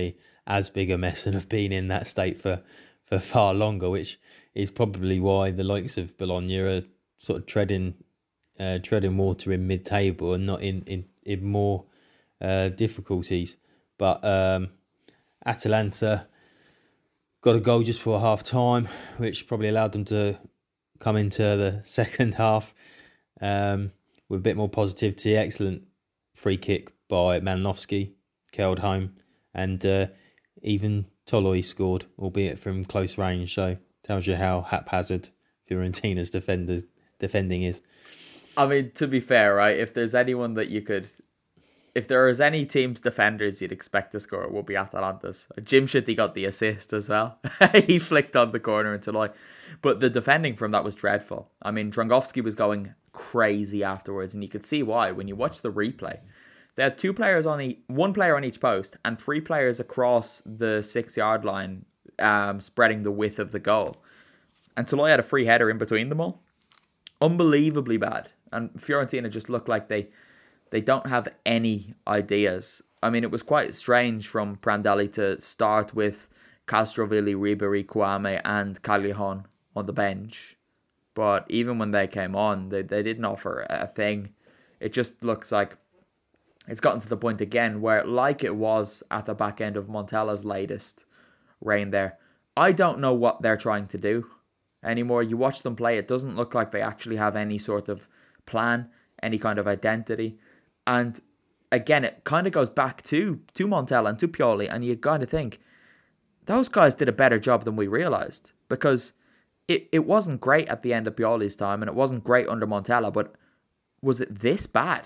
as big a mess and have been in that state for, for far longer, which is probably why the likes of Bologna are sort of treading uh, treading water in mid-table and not in, in, in more uh, difficulties. But um, Atalanta got a goal just before half-time, which probably allowed them to come into the second half um, with a bit more positivity. Excellent free kick by Malinowski, curled home, and uh, even Toloi scored, albeit from close range. So tells you how haphazard Fiorentina's defenders defending is. I mean, to be fair, right? If there's anyone that you could, if there is any team's defenders you'd expect to score, it would be Atalanta's. Jim Shitty got the assist as well. He flicked on the corner into Toloi. But the defending from that was dreadful. I mean, Dragowski was going crazy afterwards, and you could see why when you watch the replay. They had two players on each, one player on each post, and three players across the six-yard line, um, spreading the width of the goal. And Toloi had a free header in between them all. Unbelievably bad. And Fiorentina just looked like they they don't have any ideas. I mean, it was quite strange from Prandelli to start with Castrovilli, Ribery, Kouame, and Caglijon on the bench. But even when they came on, they, they didn't offer a thing. It just looks like it's gotten to the point again where, like it was at the back end of Montella's latest reign there, I don't know what they're trying to do anymore. You watch them play, it doesn't look like they actually have any sort of plan, any kind of identity. And again, it kind of goes back to, to Montella and to Pioli, and you kind of think, those guys did a better job than we realised, because it, it wasn't great at the end of Pioli's time, and it wasn't great under Montella, but was it this bad?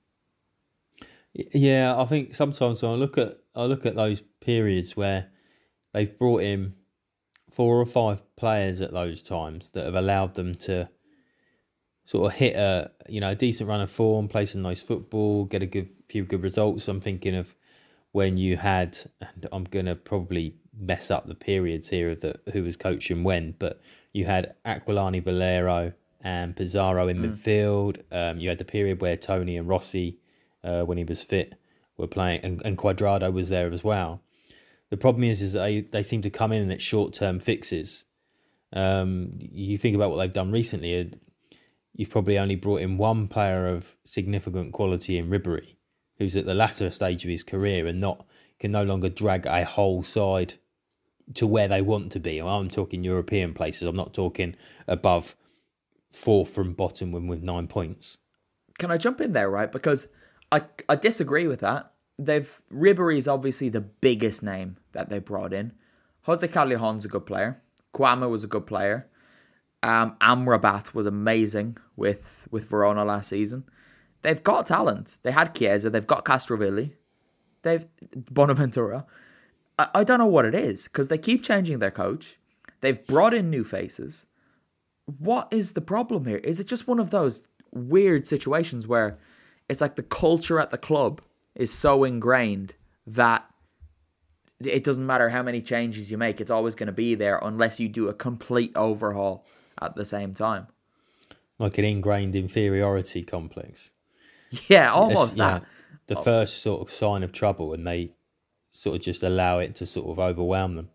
Yeah, I think sometimes when I look at I look at those periods where they've brought in four or five players at those times that have allowed them to sort of hit a you know a decent run of form, play some nice football, get a good few good results. I'm thinking of when you had, and I'm gonna probably mess up the periods here of the who was coaching when, but you had Aquilani, Valero, and Pizarro in mm. midfield. Um, you had the period where Tony and Rossi, Uh, when he was fit, were playing, and, and Cuadrado was there as well. The problem is, is that they, they seem to come in and it's short-term fixes. Um, you think about what they've done recently, you've probably only brought in one player of significant quality in Ribery, who's at the latter stage of his career and not can no longer drag a whole side to where they want to be. I'm talking European places. I'm not talking above fourth from bottom with, with nine points. Can I jump in there, right? Because I, I disagree with that. They've Ribery is obviously the biggest name that they brought in. Jose Caglijon's a good player. Kouame was a good player. Um, Amrabat was amazing with, with Verona last season. They've got talent. They had Chiesa. They've got Castrovilli. They've Bonaventura. I, I don't know what it is because they keep changing their coach. They've brought in new faces. What is the problem here? Is it just one of those weird situations where it's like the culture at the club is so ingrained that it doesn't matter how many changes you make, it's always going to be there unless you do a complete overhaul at the same time. Like an ingrained inferiority complex. Yeah, almost it's, that. Yeah, the oh. first sort of sign of trouble, and they sort of just allow it to sort of overwhelm them.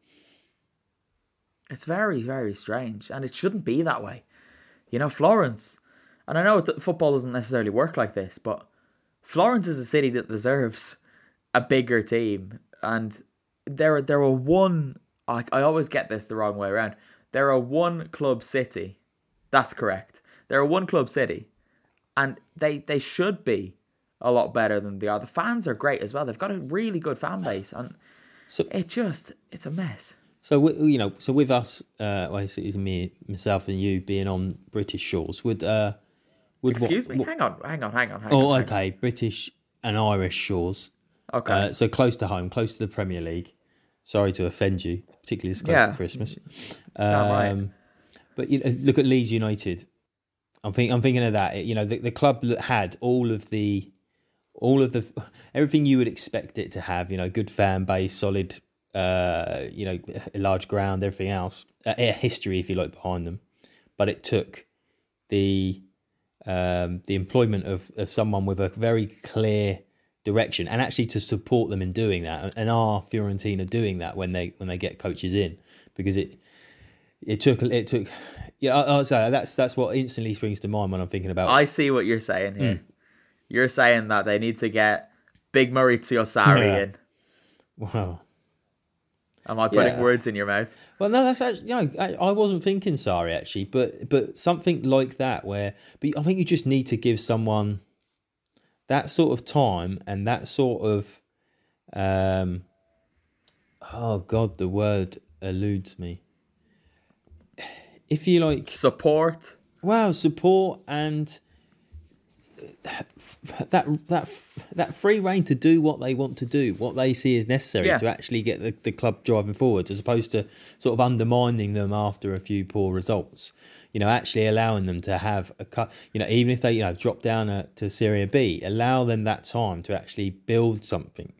It's very, very strange, and it shouldn't be that way. You know, Florence... And I know that football doesn't necessarily work like this, but Florence is a city that deserves a bigger team. And they're, they're a one... I, I always get this the wrong way around. They're a one-club city. That's correct. They're a one-club city. And they, they should be a lot better than they are. The fans are great as well. They've got a really good fan base. And so it just... It's a mess. So, you know, so with us, uh, well, it's me, myself and you being on British shores, would... Uh, Would Excuse what, me, what, hang on, hang on, hang on, hang oh, on. Oh, okay, on. British and Irish shores. Okay. Uh, so close to home, close to the Premier League. Sorry to offend you, particularly this close yeah. to Christmas. Um, right. But you know, look at Leeds United. I'm thinking, I'm thinking of that. You know, the, the club that had all of the, all of the, everything you would expect it to have. You know, good fan base, solid, uh, you know, a large ground, everything else, uh, a history, if you like, behind them. But it took the. Um, the employment of, of someone with a very clear direction, and actually to support them in doing that. And are Fiorentina doing that when they when they get coaches in? Because it it took it took yeah. I, I say that's that's what instantly springs to mind when I'm thinking about. I see what you're saying here. Mm. You're saying that they need to get big Maurizio Sarri Yeah. in. Wow. Am I putting Yeah. words in your mouth? Well, no, that's actually no. I, I wasn't thinking Sarri actually, but but something like that where. But I think you just need to give someone that sort of time and that sort of. Um, oh God, the word eludes me. If you like support, wow, support and that that that free reign to do what they want to do, what they see as necessary Yeah. to actually get the, the club driving forward, as opposed to sort of undermining them after a few poor results. You know, actually allowing them to have a cut. You know, even if they you know drop down a, to Serie B, allow them that time to actually build something.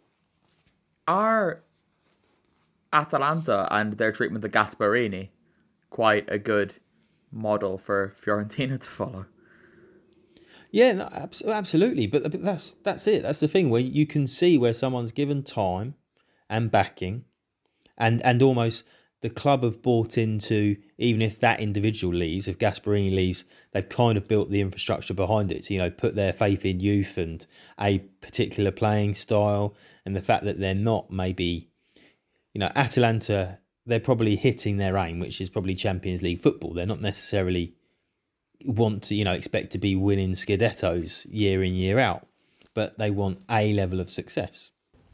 Are Atalanta and their treatment of Gasparini quite a good model for Fiorentina to follow? Yeah, no, abs- absolutely. But, but that's that's it. That's the thing where you can see where someone's given time and backing, and and almost the club have bought into, even if that individual leaves, if Gasparini leaves, they've kind of built the infrastructure behind it. So, you know, put their faith in youth and a particular playing style, and the fact that they're not maybe, you know, Atalanta, they're probably hitting their aim, which is probably Champions League football. They're not necessarily want to, you know, expect to be winning Scudettos year in, year out, but they want a level of success.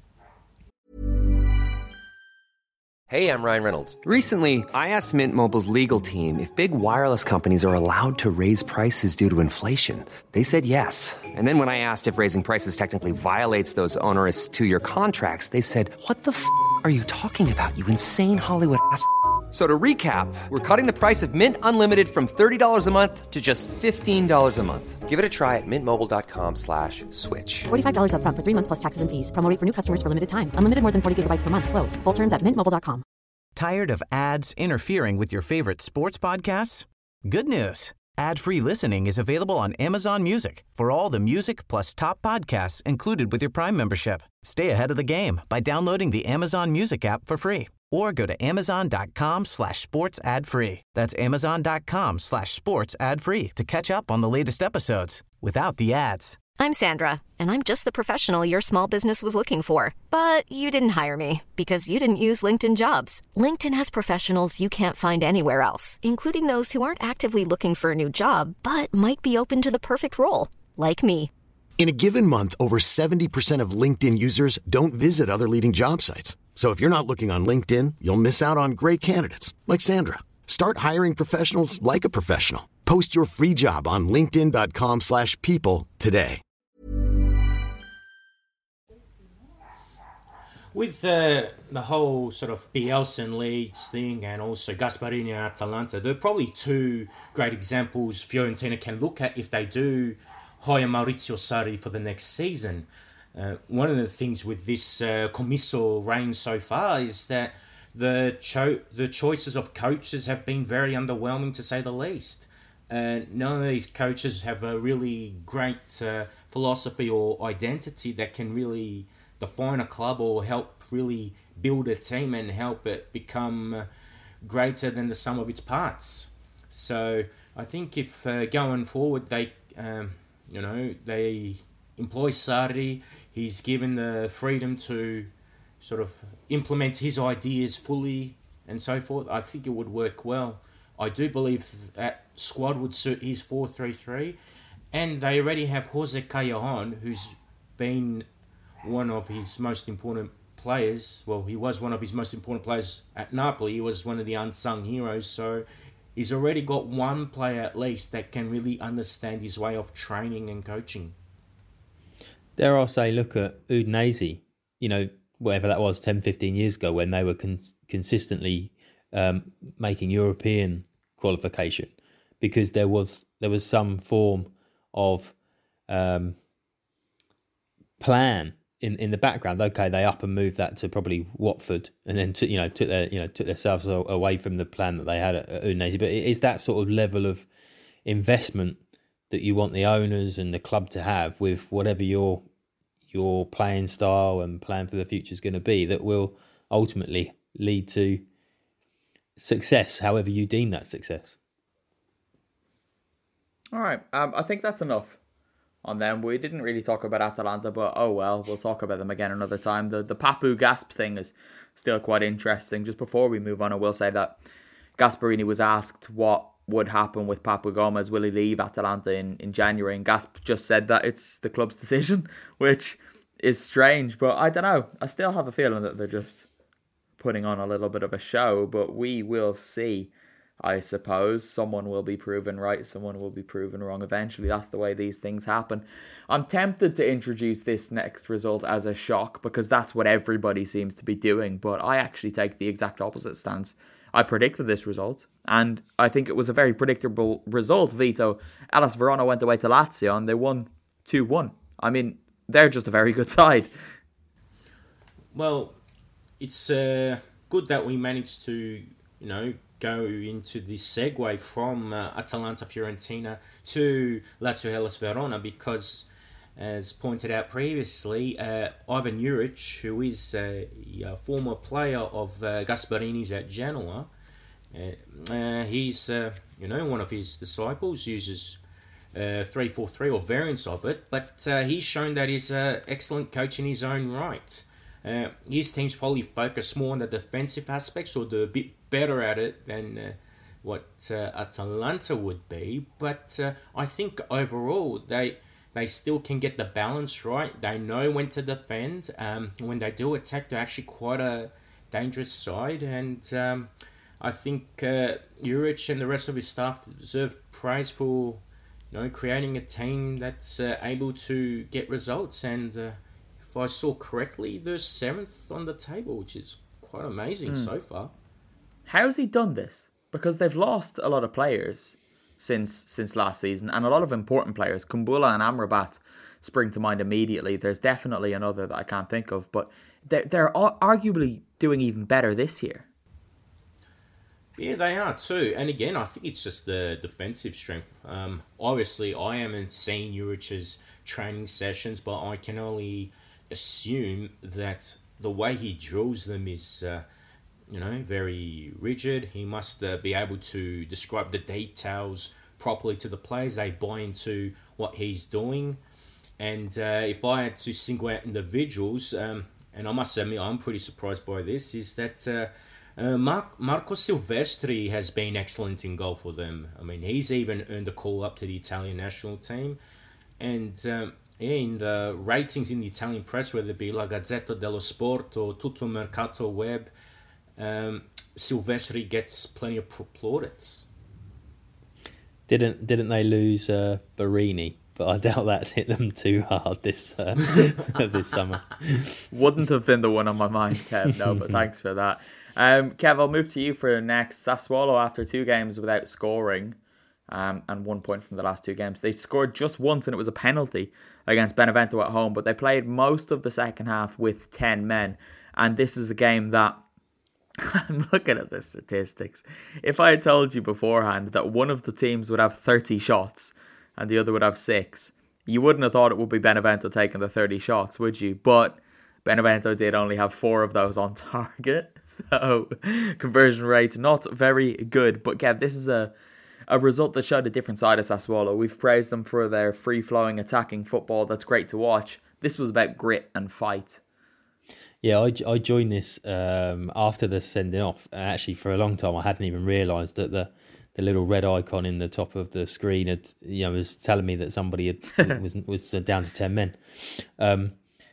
Hey, I'm Ryan Reynolds. Recently, I asked Mint Mobile's legal team if big wireless companies are allowed to raise prices due to inflation. They said yes. And then when I asked if raising prices technically violates those onerous two-year contracts, they said, "What the f*** are you talking about, you insane Hollywood ass f- So to recap, we're cutting the price of Mint Unlimited from thirty dollars a month to just fifteen dollars a month. Give it a try at mintmobile.com slash switch. forty-five dollars up front for three months plus taxes and fees. Promo rate for new customers for limited time. Unlimited more than forty gigabytes per month. Slows full terms at mint mobile dot com. Tired of ads interfering with your favorite sports podcasts? Good news. Ad-free listening is available on Amazon Music for all the music plus top podcasts included with your Prime membership. Stay ahead of the game by downloading the Amazon Music app for free or go to amazon.com slash sports ad free. That's amazon.com slash sports ad free to catch up on the latest episodes without the ads. I'm Sandra, and I'm just the professional your small business was looking for. But you didn't hire me because you didn't use LinkedIn Jobs. LinkedIn has professionals you can't find anywhere else, including those who aren't actively looking for a new job, but might be open to the perfect role, like me. In a given month, over seventy percent of LinkedIn users don't visit other leading job sites. So if you're not looking on LinkedIn, you'll miss out on great candidates like Sandra. Start hiring professionals like a professional. Post your free job on linkedin.com slash people today. With the the whole sort of Bielsa and Leeds thing and also Gasparini and Atalanta, there are probably two great examples Fiorentina can look at if they do hire Maurizio Sarri for the next season. Uh, one of the things with this uh, Commisso reign so far is that the cho- the choices of coaches have been very underwhelming, to say the least. Uh, none of these coaches have a really great uh, philosophy or identity that can really define a club or help really build a team and help it become uh, greater than the sum of its parts. So I think if uh, going forward they, um, you know, they employ Sarri, he's given the freedom to sort of implement his ideas fully and so forth, I think it would work well. I do believe that squad would suit his four three three, and they already have Jose Callejon, who's been one of his most important players. Well, he was one of his most important players at Napoli. He was one of the unsung heroes. So he's already got one player at least that can really understand his way of training and coaching. Dare I say, look at Udinese, you know, whatever that was, ten, fifteen years ago when they were cons- consistently um, making European qualification because there was there was some form of um, plan in, in the background. Okay, they up and moved that to probably Watford, and then took you know took their you know took themselves away from the plan that they had at, at Udinese. But it is that sort of level of investment that you want the owners and the club to have with whatever your your playing style and plan for the future is going to be that will ultimately lead to success, however you deem that success. All right, um, I think that's enough on them. We didn't really talk about Atalanta, but oh well, we'll talk about them again another time. The the Papu Gasp thing is still quite interesting. Just before we move on, I will say that Gasperini was asked what would happen with Papu Gomez. Will he leave Atalanta in, in January? And Gasp just said that it's the club's decision, which is strange. But I don't know. I still have a feeling that they're just putting on a little bit of a show, but we will see. I suppose someone will be proven right, someone will be proven wrong eventually. That's the way these things happen. I'm tempted to introduce this next result as a shock because that's what everybody seems to be doing, but I actually take the exact opposite stance. I predicted this result, and I think it was a very predictable result. Vito, Hellas Verona went away to Lazio and they won two one. I mean, they're just a very good side. Well, it's uh, good that we managed to, you know, go into this segue from uh, Atalanta Fiorentina to Lazio Hellas Verona because, as pointed out previously, uh, Ivan Juric, who is a, a former player of uh, Gasperini's at Genoa, uh, uh, he's, uh, you know, one of his disciples, uses uh, three four three or variants of it, but uh, he's shown that he's an excellent coach in his own right. Uh, his teams probably focus more on the defensive aspects or they're a bit better at it than uh, what uh, Atalanta would be. But uh, I think overall they they still can get the balance right. They know when to defend. Um, when they do attack, they're actually quite a dangerous side. And um, I think uh, Juric and the rest of his staff deserve praise for, you know, creating a team that's uh, able to get results. And uh, if I saw correctly, they're seventh on the table, which is quite amazing mm. so far. How's he done this? Because they've lost a lot of players since since last season, and a lot of important players. Kumbula and Amrabat spring to mind immediately. There's definitely another that I can't think of, but they're, they're arguably doing even better this year. Yeah, they are too. And again, I think it's just the defensive strength. Um, obviously, I haven't seen Juric's training sessions, but I can only assume that the way he drills them is, uh, you know, very rigid. He must uh, be able to describe the details properly to the players. They buy into what he's doing. And uh, if I had to single out individuals, um, and I must admit I'm pretty surprised by this, is that uh, uh, Mar- Marco Silvestri has been excellent in goal for them. I mean, he's even earned a call up to the Italian national team. And um, yeah, in the ratings in the Italian press, whether it be La Gazzetta dello Sport or Tutto Mercato Web, um, Silvestri gets plenty of plaudits. Didn't didn't they lose uh, Barini? But I doubt that's hit them too hard this uh, this summer. Wouldn't have been the one on my mind, Kev. No, but thanks for that. Um, Kev, I'll move to you for next. Sassuolo, after two games without scoring, um, and one point from the last two games, they scored just once, and it was a penalty against Benevento at home. But they played most of the second half with ten men, and this is the game that. I'm looking at the statistics. If I had told you beforehand that one of the teams would have thirty shots and the other would have six, you wouldn't have thought it would be Benevento taking the thirty shots, would you? But Benevento did only have four of those on target. So conversion rate not very good. But Kev, this is a, a result that showed a different side of Sassuolo. We've praised them for their free-flowing attacking football. That's great to watch. This was about grit and fight. Yeah, I, I joined this um, after the sending off. Actually, for a long time, I hadn't even realised that the, the little red icon in the top of the screen had, you know, was telling me that somebody had, was was down to ten men. Um,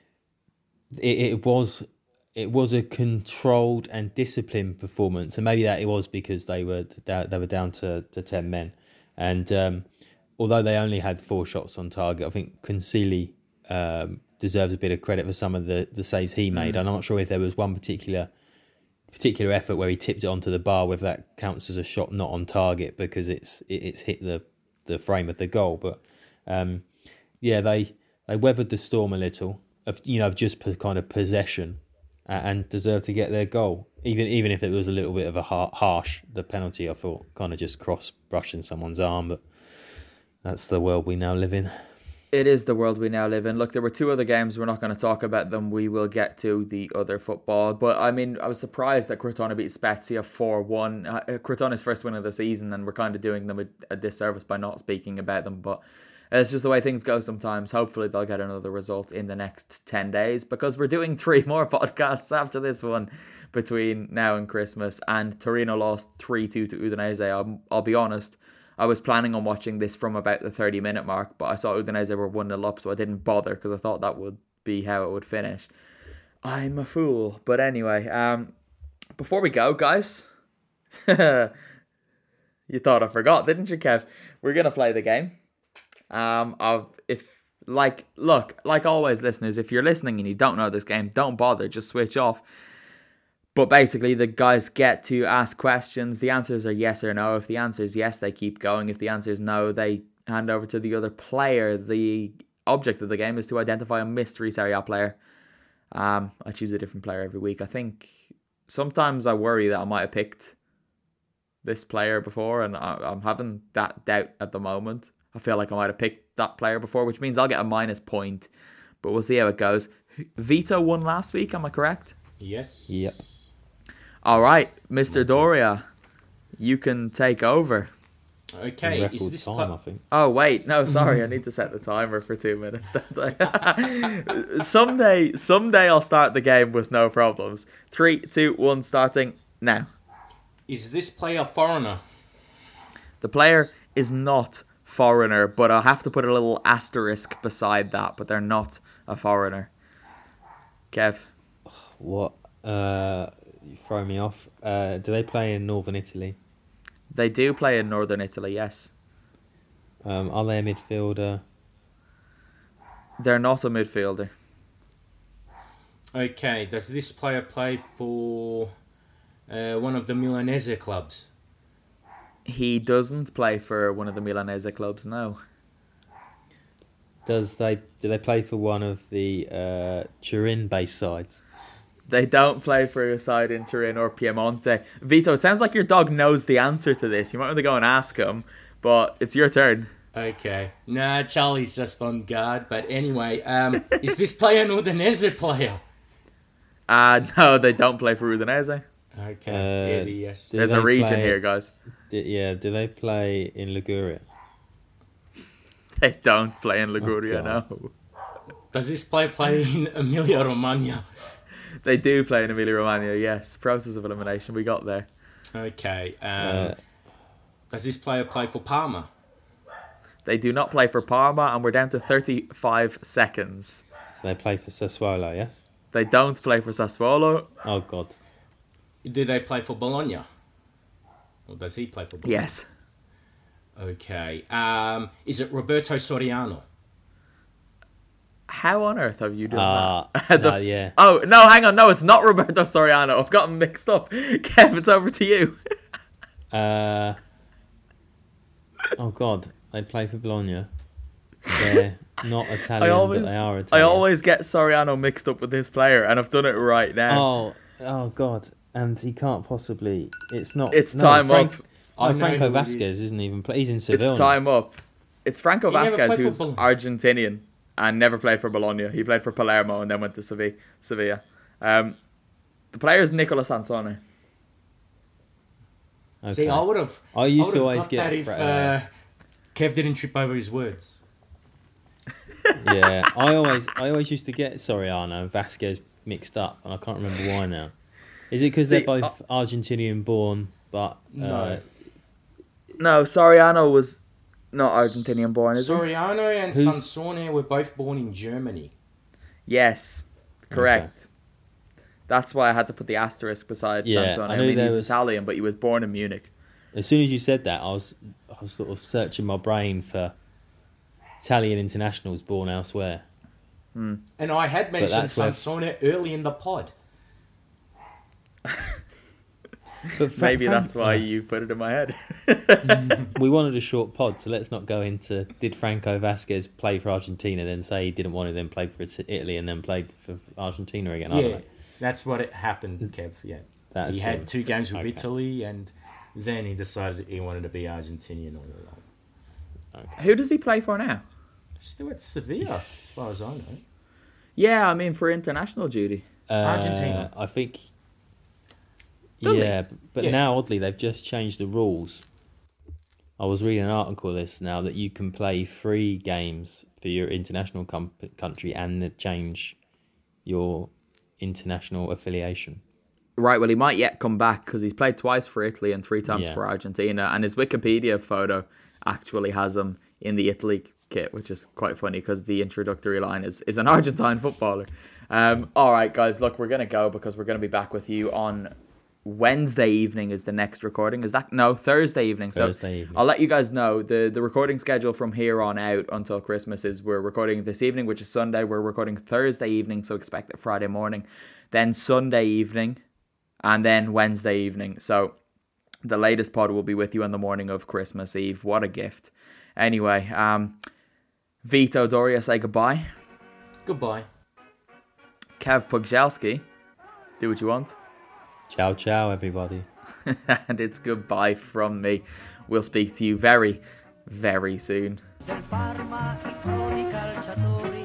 it, it was it was a controlled and disciplined performance, and maybe that it was because they were they were down to, to ten men. And um, although they only had four shots on target, I think Consigli um, deserves a bit of credit for some of the, the saves he made. Mm. And I'm not sure if there was one particular particular effort where he tipped it onto the bar, whether that counts as a shot not on target because it's it, it's hit the, the frame of the goal. But um, yeah, they they weathered the storm a little of you know of just kind of possession and deserved to get their goal. Even even if it was a little bit of a harsh, the penalty I thought kind of just cross brushing someone's arm, but that's the world we now live in. It is the world we now live in. Look, there were two other games. We're not going to talk about them. We will get to the other football. But, I mean, I was surprised that Crotone beat Spezia four one. Uh, Crotone's first win of the season, and we're kind of doing them a, a disservice by not speaking about them. But it's just the way things go sometimes. Hopefully they'll get another result in the next ten days, because we're doing three more podcasts after this one between now and Christmas. And Torino lost three two to Udinese. I'll, I'll be honest. I was planning on watching this from about the thirty minute mark, but I saw Udinese were one nil up, so I didn't bother because I thought that would be how it would finish. I'm a fool. But anyway, um, before we go, guys, you thought I forgot, didn't you, Kev? We're going to play the game. Um, of if like, look, like always, listeners, if you're listening and you don't know this game, don't bother, just switch off. But basically, the guys get to ask questions. The answers are yes or no. If the answer is yes, they keep going. If the answer is no, they hand over to the other player. The object of the game is to identify a mystery Serie A player. Um, I choose a different player every week. I think sometimes I worry that I might have picked this player before, and I, I'm having that doubt at the moment. I feel like I might have picked that player before, which means I'll get a minus point. But we'll see how it goes. Vito won last week, am I correct? Yes. Yep. All right, Mister Doria, you can take over. Okay, is this time, cl- I think. Oh, wait, no, sorry, I need to set the timer for two minutes. someday, someday I'll start the game with no problems. Three, two, one, starting now. Is this player foreigner? The player is not foreigner, but I'll have to put a little asterisk beside that, but they're not a foreigner. Kev? What? Uh, you throw me off. Uh, do they play in Northern Italy? They do play in Northern Italy, yes. Um, are they a midfielder? They're not a midfielder. Okay, does this player play for uh, one of the Milanese clubs? He doesn't play for one of the Milanese clubs, no. Does they do they play for one of the uh, Turin-based sides? They don't play for a side in Turin or Piemonte. Vito, it sounds like your dog knows the answer to this. You might want to go and ask him, but it's your turn. Okay. Nah, Charlie's just on guard. But anyway, um, is this player an Udinese player? Uh, no, they don't play for Udinese. Okay. Uh, yeah, the yes. There's a region play, here, guys. Do, yeah, do they play in Liguria? They don't play in Liguria, Oh, no. Does this player play in Emilia-Romagna? They do play in Emilia-Romagna, yes. Process of elimination, we got there. Okay. Um, Uh, does this player play for Parma? They do not play for Parma, and we're down to thirty-five seconds. So they play for Sassuolo, yes? They don't play for Sassuolo. Oh, God. Do they play for Bologna? Or does he play for Bologna? Yes. Okay. Um, is it Roberto Soriano? How on earth have you done Uh, that? no, yeah. Oh, no, hang on. No, it's not Roberto Soriano. I've gotten mixed up. Kev, it's over to you. Uh, oh, God. They play for Bologna. They're not Italian, I always, but they are I Italian. always get Soriano mixed up with this player, and I've done it right now. Oh, oh God! And he can't possibly. It's not. It's no, time Frank, up. No, I know Franco who it Vasquez is. isn't even. Play, he's in Seville. It's time up. It's Franco He never Vasquez, played for who's Bologna. Argentinian and never played for Bologna. He played for Palermo and then went to Sevilla. Sevilla. Um, the player is Nicola Sansone. Okay. See, I would have. I used to would've always got get that if fra- uh, Kev didn't trip over his words. Yeah, I always, I always used to get Soriano and Vasquez mixed up, and I can't remember why now. Is it because they're See, both Argentinian born, but uh, No. No, Soriano was not Argentinian born, is he? Soriano and Who's- Sansone were both born in Germany. Yes, correct. That's why I had to put the asterisk beside Yeah, Sansone. I I, knew mean, there he's was- Italian, but he was born in Munich. as soon as you said that, I was, I was sort of searching my brain for Italian internationals born elsewhere. And I had mentioned that's where- Sansone early in the pod. But Fra- Maybe Frank- that's why uh, you put it in my head. we wanted a short pod, so let's not go into did Franco Vasquez play for Argentina, then say he didn't want to, then play for Italy, and then played for Argentina again. I don't Yeah, know. that's what it happened, Kev. Yeah, That's he had it. two games with Okay. Italy, and then he decided he wanted to be Argentinian all along. Who does he play for now? Still at Sevilla, as far as I know. Yeah, I mean, for international duty. Uh, Argentina. I think. Does yeah, it? but Yeah. now oddly they've just changed the rules. I was reading an article of this now that you can play three games for your international com- country and then change your international affiliation. Right, well, he might yet come back because he's played twice for Italy and three times Yeah. for Argentina. And his Wikipedia photo actually has him in the Italy kit, which is quite funny because the introductory line is, is an Argentine footballer. Um, all right, guys, look, we're going to go because we're going to be back with you on Wednesday evening is the next recording. Is that no Thursday evening? Thursday so evening. I'll let you guys know the the recording schedule from here on out until Christmas is we're recording this evening, which is Sunday. We're recording Thursday evening, so expect it Friday morning, then Sunday evening, and then Wednesday evening. So the latest pod will be with you on the morning of Christmas Eve. What a gift! Anyway, um, Vito Doria, say goodbye. Goodbye. Kev Pugzelski, do what you want. Ciao, ciao, everybody. And it's goodbye from me. We'll speak to you very, very soon. Del Parma i prodi calciatori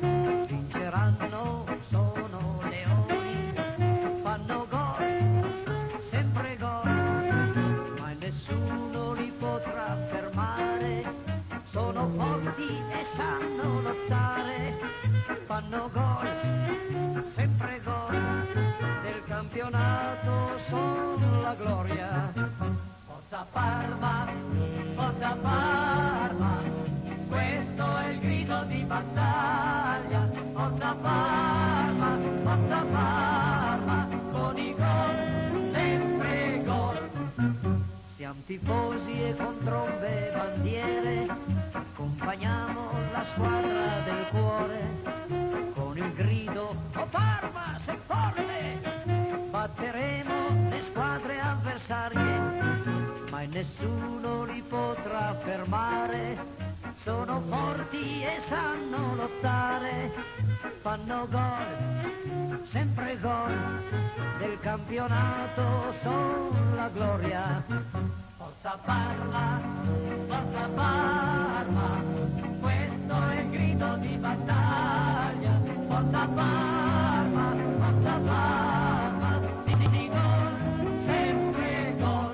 vinceranno, sono leoni, fanno gol, sempre gol, ma nessuno li potrà fermare, sono forti e sanno lottare, fanno gol, sempre gol, del campionato sono la gloria. Forza Parma, forza Parma, questo è il grido di battaglia. Forza Parma, forza Parma, con i gol, sempre gol. Siamo tifosi e con trombe e bandiere, accompagniamo la squadra del cuore. Con il grido, oh Parma, sei forte, batteremo le squadre avversarie, mai nessuno li potrà fermare, sono forti e sanno lottare, fanno gol, sempre gol, del campionato son la gloria. Forza Parma, forza Parma, questo è il grido di battaglia. Forza Parma, forza Parma, di, di, di gol, sempre gol.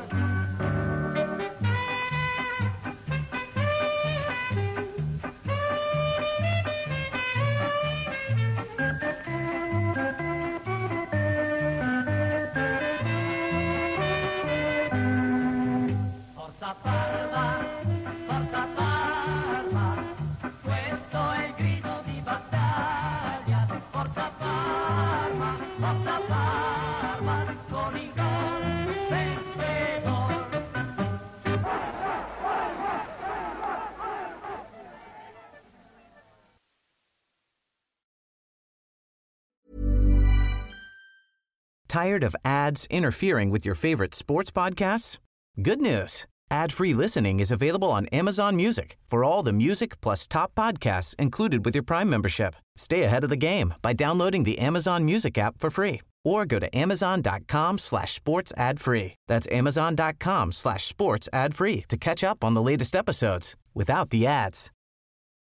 Forza Parma, forza Parma, questo è il grido di battaglia. Forza Parma, forza Parma, con il gol, sempre gol. Tired of ads interfering with your favorite sports podcasts? Good news. Ad-free listening is available on Amazon Music for all the music plus top podcasts included with your Prime membership. Stay ahead of the game by downloading the Amazon Music app for free or go to amazon.com slash sports ad free. That's amazon.com slash sports ad free to catch up on the latest episodes without the ads.